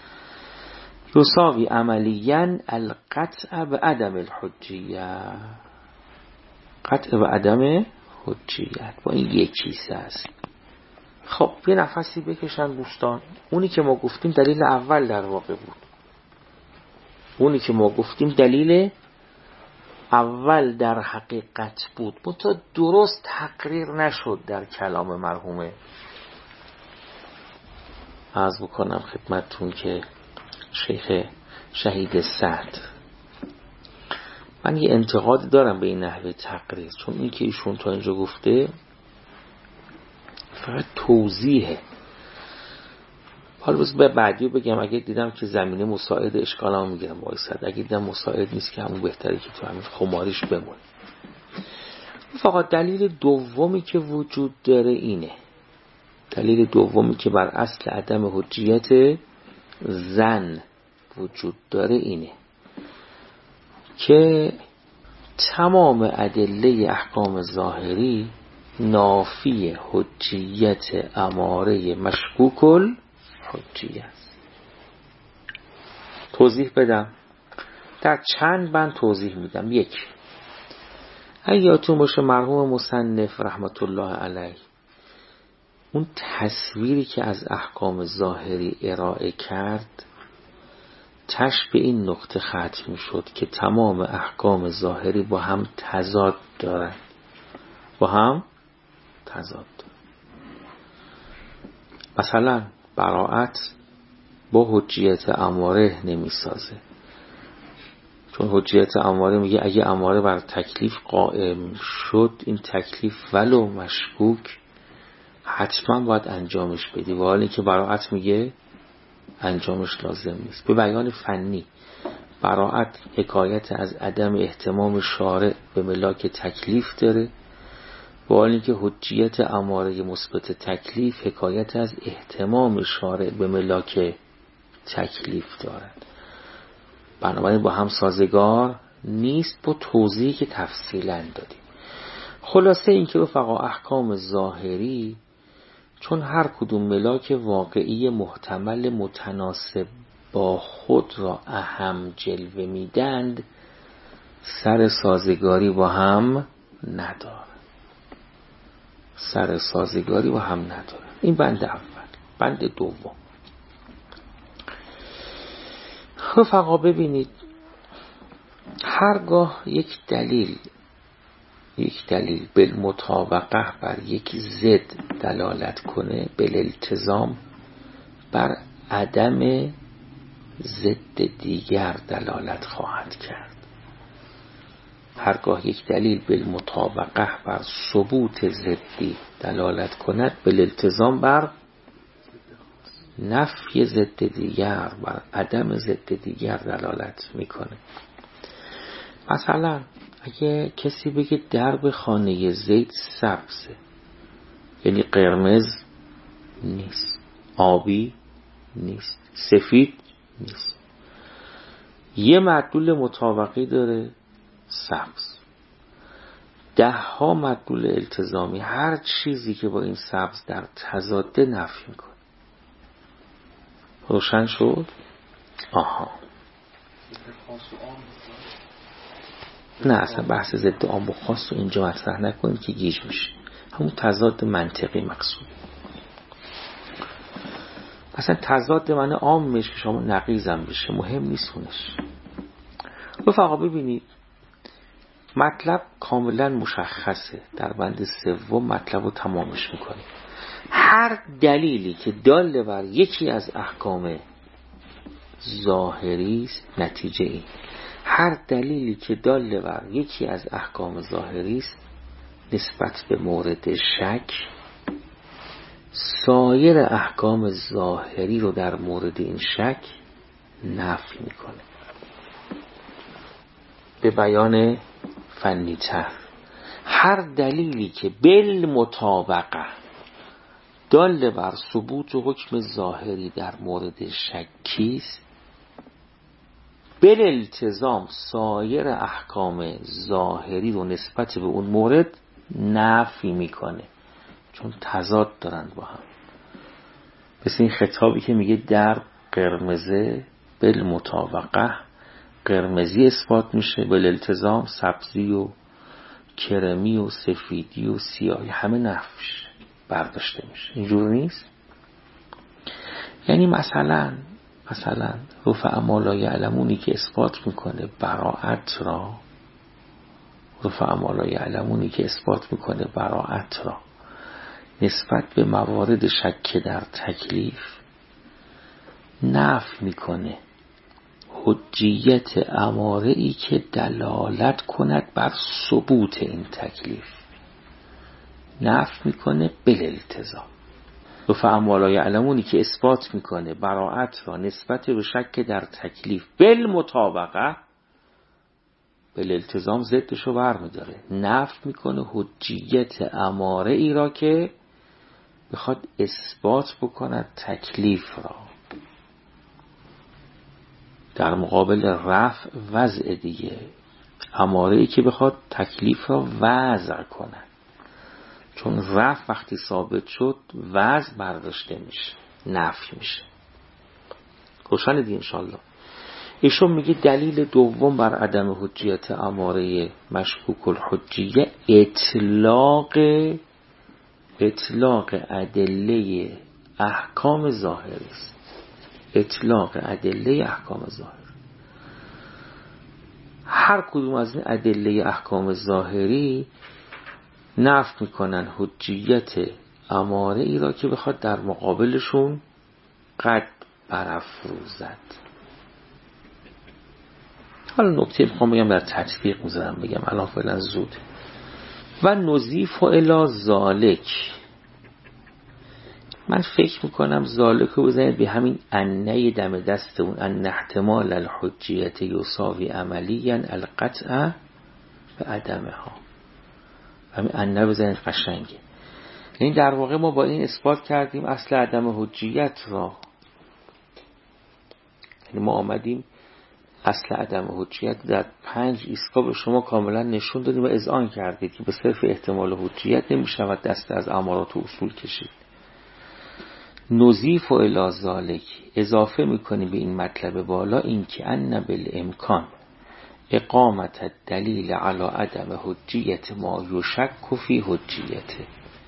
یساوی عملیاً القطع به عدم الحجیه، قطع به عدم حجیت با این یک چیز است. خب یه نفسی بکشن دوستان. اونی که ما گفتیم دلیل اول در واقع بود، اونی که ما گفتیم دلیل اول در حقیقت بود، منتها درست تقریر نشد در کلام مرحومه. عرض بکنم خدمتتون که شیخ شهید سعد، من یه انتقاد دارم به این نحوه تقریر، چون این که ایشون تا اینجا گفته فقط توضیحه. حالا بس به بعدی بگم اگه دیدم که زمینه مساعد اشکالام میگیرم وایساد، اگه دیدم مساعد نیست که همون بهتره که تو همین خماریش بمونه. فقط دلیل دومی که وجود داره اینه، دلیل دومی که بر اصل عدم حجیت زن وجود داره اینه که تمام ادله احکام ظاهری نافی حجیت اماره مشکوک الحجیه است. توضیح بدم، در چند بند توضیح میدم. یک، اگه یادتون باشه مرحوم مصنف رحمت الله علیه اون تصویری که از احکام ظاهری ارائه کرد تش به این نقطه ختم شد که تمام احکام ظاهری با هم تضاد دارن، با هم تضاد دارن. مثلا براءت با حجیت اماره نمی سازه، چون حجیت اماره میگه اگه اماره بر تکلیف قائم شد این تکلیف ولو مشکوک حتما باید انجامش بدی، و حالی که براءت میگه انجامش لازم نیست. به بیان فنی براءت حکایت از عدم اهتمام شارع به ملاک تکلیف داره، و حالی که حجیت اماره مثبت تکلیف حکایت از اهتمام شارع به ملاک تکلیف دارد. بنابراین با هم سازگار نیست، با توضیحی که تفصیلا دادیم. خلاصه این که رفقا احکام ظاهری چون هر کدوم ملاک واقعی محتمل متناسب با خود را اهم جلوه میدند سر سازگاری با هم نداره، سر سازگاری با هم نداره. این بند اول. بند دوم، رفقا ببینید هرگاه یک دلیل یک دلیل بالمطابقه بر یک ضد دلالت کنه بالالتزام بر عدم ضد دیگر دلالت خواهد کرد. هرگاه یک دلیل بالمطابقه بر ثبوت ضدی دلالت کند بالالتزام بر نفی ضد دیگر بر عدم ضد دیگر دلالت میکنه. مثلا اگه کسی بگه درب خانه زید سبزه، یعنی قرمز نیست، آبی نیست، سفید نیست، یه مدلول مطابقی داره سبز، ده ها مدلول التزامی، هر چیزی که با این سبز در تضاد نفی میکنه. روشن شد؟ آها. نه اصلا بحث ضد عام و خاص رو اینجا مطرح نکنید که گیج میشه، همون تضاد منطقی مقصود. اصلا تضاد معنی عام میشه که شما نقیضم بشه، مهم نیست اونش. رفقا ببینید مطلب کاملا مشخصه، در بند سوم مطلب رو تمامش میکنه. هر دلیلی که دال بر یکی از احکام ظاهری است، نتیجه این هر دلیلی که دال بر یکی از احکام ظاهری است نسبت به مورد شک سایر احکام ظاهری رو در مورد این شک نفی میکنه. به بیان فنی تر، هر دلیلی که بالمطابقه دال بر ثبوت و حکم ظاهری در مورد شکی است بالالتزام سایر احکام ظاهری رو نسبت به اون مورد نفی میکنه، چون تضاد دارن با هم. مثل این خطابی که میگه در قرمزه بالمطابقه قرمزی اثبات میشه، بالالتزام سبزی و کرمی و سفیدی و سیاهی همه نفیش برداشته میشه. اینجور نیست. یعنی مثلا مثلا رفع ما لا یعلمونی که اثبات میکنه براءت را رفع ما لا یعلمونی که اثبات میکنه براءت را نسبت به موارد شک در تکلیف نفی میکنه حجیت اماره ای که دلالت کند بر ثبوت این تکلیف، نفی میکنه بالالتزام. رفع ما لا یعلمونی که اثبات میکنه براءت را نسبت به شک در تکلیف بالمطابقه، بالالتزام ضدش رو برمیداره، نفی میکنه حجیت اماره ای را که بخواد اثبات بکند تکلیف را، در مقابل رفع وضع دیگه، اماره ای که بخواد تکلیف را وضع کند، چون رفع وقتی ثابت شد وضع برداشته میشه، نفی میشه. روشن دی انشالله. ایشون میگه دلیل دوم بر عدم حجیت اماره مشکوک الحجیه اطلاق اطلاق ادله احکام ظاهری است. اطلاق ادله احکام ظاهری، هر کدوم از این ادله احکام ظاهری نفی میکنن حجیت اماره ای را که بخواد در مقابلشون قد برافروزد. حالا نکته میخوام بگم در تطبیق میذارم بگم الان فعلا زود. و نضیف الی ذالک، من فکر میکنم ذالک رو بزنید به همین انه دم دست اون، ان احتمال الحجیت یساوی عملیا القطع به عدمه ها، همین انه بزنید قشنگه. یعنی در واقع ما با این اثبات کردیم اصل عدم حجیت را، یعنی ما آمدیم اصل عدم حجیت در پنج ایستگاه به شما کاملا نشون دادیم و اذعان کردید که به صرف احتمال حجیت نمیشود دست از امارات و اصول کشید. نضیف و الی ذالک، اضافه میکنیم به این مطلب بالا این که ان بالامکان اقامت الدلیل علی عدم حجیت ما یشک فی حجیته،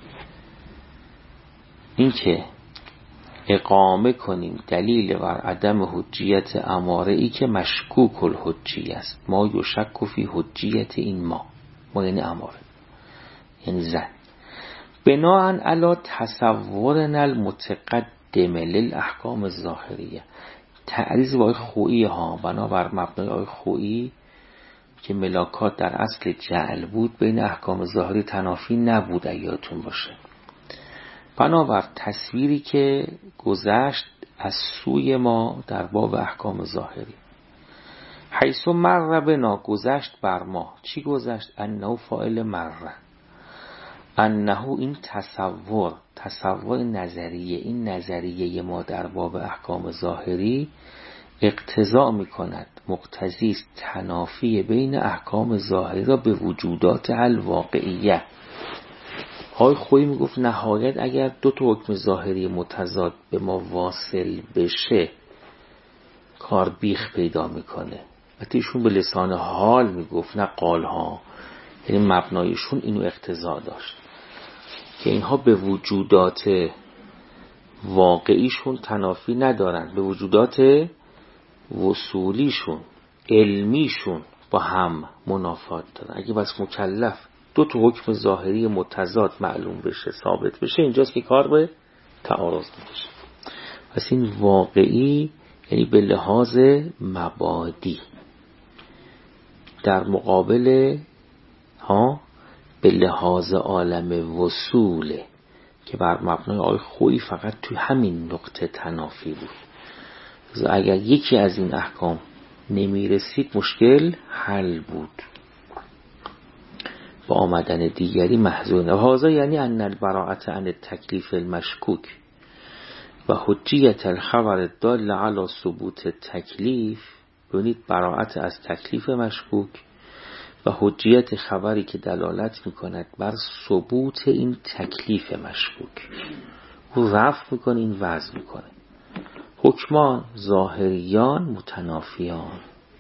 این که اقامه کنیم دلیل بر عدم حجیت اماره ای که مشکوک الحجیه است، ما یشک فی حجیت این ما ما یعنی اماره یعنی زن، بناء علی تصورنا المتقدم للاحکام الظاهریه، تعریض با خویی ها، بنابر مبنای آی خویی که ملاکات در اصل جعل بود بین احکام ظاهری تنافی نبود ایاتون باشه، بنابر تصویری که گذشت از سوی ما در باب احکام ظاهری، حیث مر بنا گذشت بر ما، چی گذشت؟ انه فاعل مره، انه این تصور تصور نظریه، این نظریه ما در باب احکام ظاهری اقتضا می کند مقتضی است تنافی بین احکام ظاهری را به وجودات الواقعیه. های خویی می گفت نهایت اگر دو تا حکم ظاهری متضاد به ما واصل بشه کار بیخ پیدا میکنه. حتی ایشون به لسان حال می گفت نه قال ها، یعنی مبنایشون اینو اقتضا داشت که اینها به وجودات واقعیشون تنافی ندارن، به وجودات وصولیشون علمیشون با هم منافات دارن. اگه بس مکلف دو تا حکم ظاهری متضاد معلوم بشه ثابت بشه اینجاست که کار به تعارض میشه. پس این واقعی یعنی به لحاظ مبادی در مقابل ها به لحاظ عالم وصوله که بر مبنای آی خویی فقط توی همین نقطه تنافی بود. اگر یکی از این احکام نمیرسید مشکل حل بود، با آمدن دیگری محزون. هذا یعنی ان البراءة عن التکلیف المشکوک و حجیت الخبر الدال علی ثبوت تکلیف، ببینید براءت از تکلیف مشکوک و حجیت خبری که دلالت میکند بر ثبوت این تکلیف مشکوک، او رفع میکنه این وضع میکنه. حکمان ظاهریان متنافیان.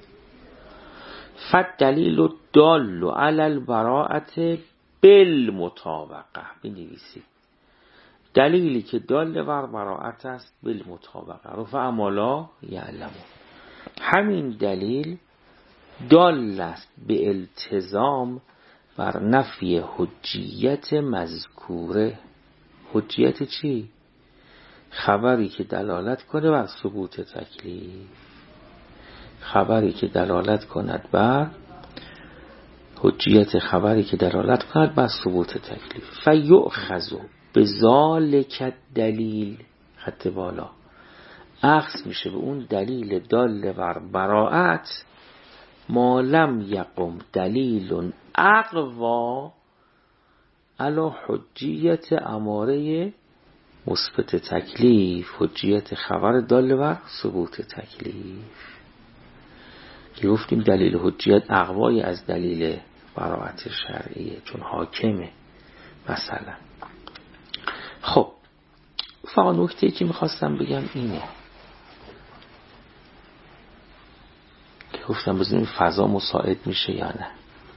فالدلیل دال علی البراءة بالمطابقه، بنویسید دلیلی که دال بر براءت است بالمطابقه، رفع ما لا یعلمون، همین دلیل دال است به التزام بر نفی حجیت مذکوره. حجیت چی؟ خبری که دلالت کنه بر ثبوت تکلیف، خبری که دلالت کند بر حجیت خبری که دلالت کند بر ثبوت تکلیف. فیؤخذ به ذالک دلیل، خط بالا، اخذ میشه به اون دلیل دال بر براءت، ما لم یقم دلیل اقوا علی حجیت اماره مثبت تکلیف، حجیت خبر دال بر ثبوت تکلیف. که گفتیم دلیل حجیت اقوای از دلیل براءت شرعیه، چون حاکمه مثلا. خب فقط نکته‌ای که میخواستم بگم اینه که گفتم بزنیم فضا مساعد میشه یا نه.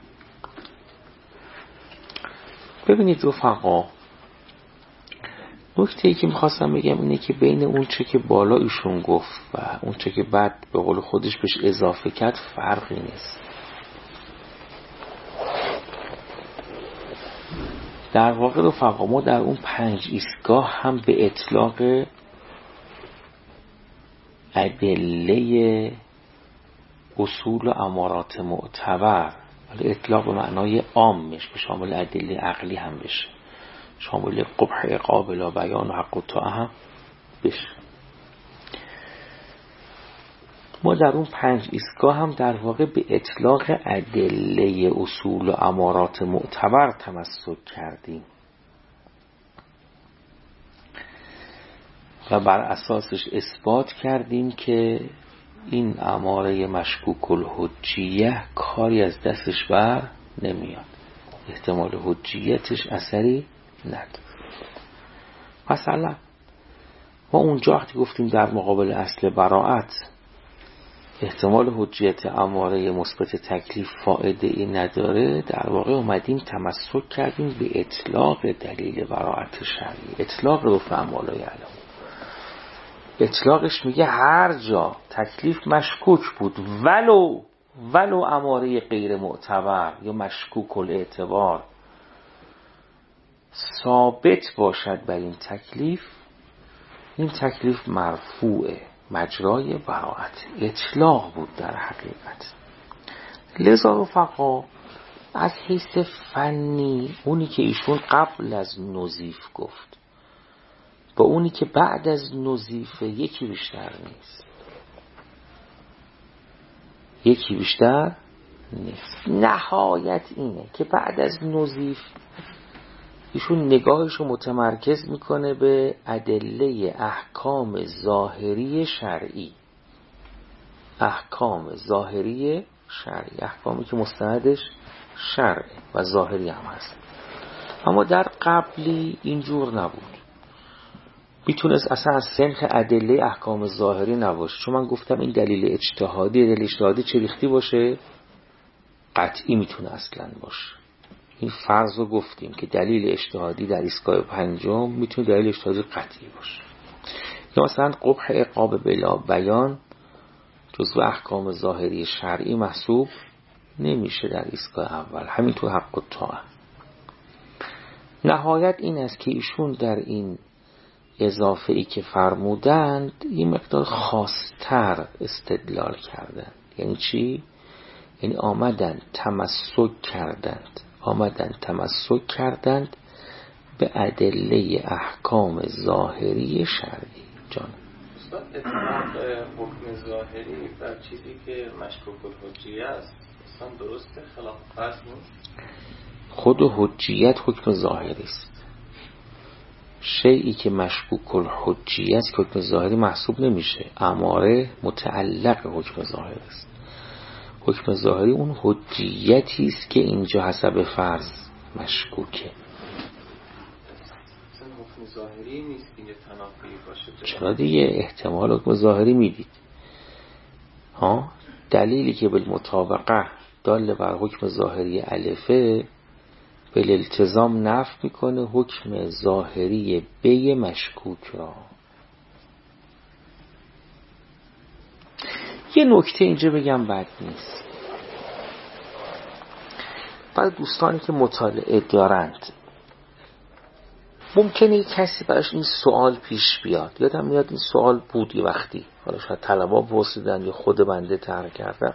ببینید رفقا، نکته‌ای که میخواستم بگم اینه که بین اون چه که بالا ایشون گفت و اون چه که بعد به قول خودش بهش اضافه کرد فرقی نیست. در واقع رفقا ما در اون پنج ایستگاه هم به اطلاق ادله اصول و امارات معتبر، ولی اطلاق به معنای عامش به شامل ادله عقلی هم بشه، شامل قبح عقاب لا بیان و حق الطاعه هم بشه. ما در اون پنج ایستگاه هم در واقع به اطلاق ادله اصول و امارات معتبر تمسک کردیم و بر اساسش اثبات کردیم که این اماره مشکوک الحجیه کاری از دستش بر نمیاد، احتمال حجیتش اثری نداره. مثلا ما اونجا وقتی گفتیم در مقابل اصل براءت احتمال حجیت اماره مثبت تکلیف فائده ای نداره، در واقع اومدیم تمسک کردیم به اطلاق دلیل براءت شرعی. اطلاق رو فهمالای علم، اطلاقش میگه هر جا تکلیف مشکوک بود ولو ولو اماره غیر معتبر یا مشکوک الاعتبار ثابت باشد بر این تکلیف، این تکلیف مرفوعه، مجرای براءت. اطلاق بود در حقیقت. لذا رفقا از حیث فنی اونی که ایشون قبل از نظیف گفت با اونی که بعد از نظیف یکی بیشتر نیست، یکی بیشتر نیست. نهایت اینه که بعد از نظیف ایشون نگاهشو متمرکز میکنه به ادله احکام ظاهری شرعی، احکام ظاهری شرعی، احکامی که مستندش شرعی و ظاهری هم هست. اما در قبلی اینجور نبود، میتونست اصلا از سنخ ادله احکام ظاهری نباشه، چون من گفتم این دلیل اجتهادی، دلیل اجتهادی چه ریختی باشه؟ قطعی میتونه اصلا باشه. این فرض رو گفتیم که دلیل اجتهادی در ایستگاه پنجم میتونه دلیل اجتهادی قطعی باشه. یا مثلا قبح عقاب بلا بیان جزو احکام ظاهری شرعی محسوب نمیشه در ایستگاه اول، همینطور حق الطاعه. نهایت این است که ایشون در این اضافه ای که فرمودند یه مقدار خاصتر استدلال کردند. یعنی چی؟ یعنی آمدند تمسک کردند آمدند تمسک کردند به ادله احکام ظاهری شرعی. جان استاد، اطلاق حکم ظاهری بر چیزی که مشکوک الحجیه است اصلا درسته؟ خلاف فرض نیست؟ خود حجیت حکم ظاهری است. شیئی که مشکوک الحجیه است حکم ظاهری محسوب نمیشه. اماره متعلق حکم ظاهری است. حکم ظاهری اون حجیتی است که اینجا حسب فرض مشکوکه. اصلا حکم ظاهری نیست این تنافی باشه. چرا دیگه؟ احتمال حکم ظاهری میدید ها. دلیلی که بالمطابقه دال بر حکم ظاهری الفه بالالتزام نفی میکنه حکم ظاهری بی مشکوک را. یه نکته اینجا بگم بد نیست. بعد دوستانی که مطالعه دارند ممکنه کسی براش این سوال پیش بیاد. یادم میاد این سوال بود یه وقتی، حالا شاید طلبا پرسیدن یا خود بنده طرح کردم.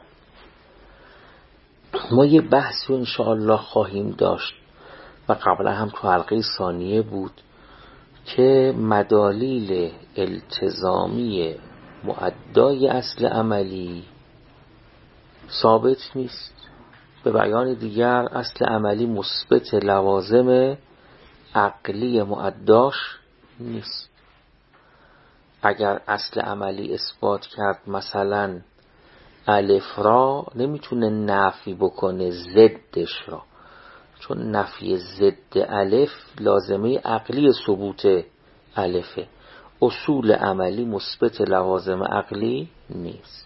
ما یه بحثی رو انشاءالله خواهیم داشت و قبلا هم تو حلقه ثانیه بود که مدالیل التزامی مؤدای اصل عملی ثابت نیست. به بیان دیگر اصل عملی مثبت لوازم عقلی مؤداش نیست. اگر اصل عملی اثبات کرد مثلا الف را، نمیتونه نفی بکنه ضدش را، چون نفی ضد الف لازمه عقلی ثبوت الفه. اصول عملی مثبت لوازم عقلی نیست.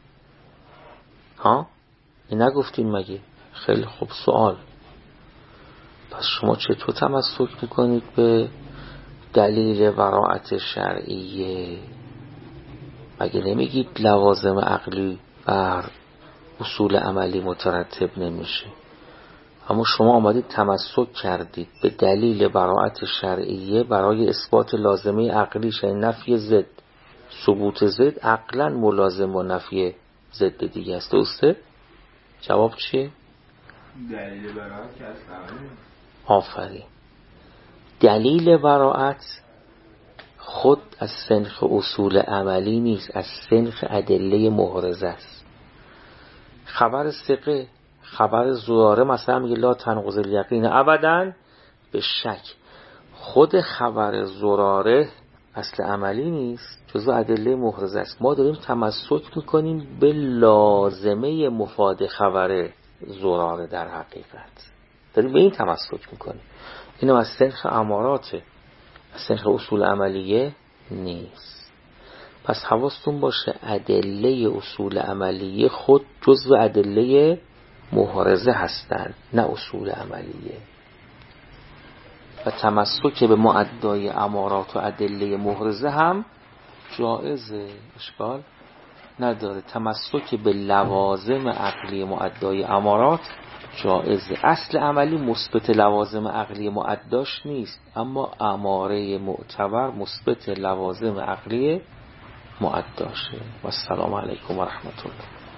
ها این نگفتیم مگه؟ خیلی خوب، سوال. پس شما چطور تمسک میکنید به دلیل براءت شرعیه؟ مگه نمیگید لوازم عقلی بر اصول عملی مترتب نمیشه؟ اما شما آمدید تمسک کردید به دلیل براءت شرعیه برای اثبات لازمه عقلیش، یعنی نفی ضد. ثبوت ضد عقلا ملازم و نفی ضد دیگه است. درسته؟ جواب چیه؟ دلیل براءت که اصل عملی. آفرین. دلیل براءت خود از سنخ اصول عملی نیست، از سنخ ادله محرزه است. خبر ثقه، خبر زراره مثلا میگه لا تنقض الیقین ابدا به شک. خود خبر زراره اصل عملی نیست، جزو ادله محرزه است. ما داریم تمسک میکنیم به لازمه مفاد خبر زراره. در حقیقت داریم به این تمسک میکنیم. اینم از سنخ اماراته، از سنخ اصول عملیه نیست. پس حواستون باشه ادله اصول عملیه خود جزو ادله محرزه هستند، نه اصول عملیه. و تمسک به مؤدای امارات و ادله محرزه هم جائزه، اشکال نداره. تمسک به لوازم عقلی مؤدای امارات جائزه. اصل عملی مثبت لوازم عقلی مؤداش نیست، اما اماره معتبر مثبت لوازم عقلی مؤداشه. و السلام علیکم و رحمت الله.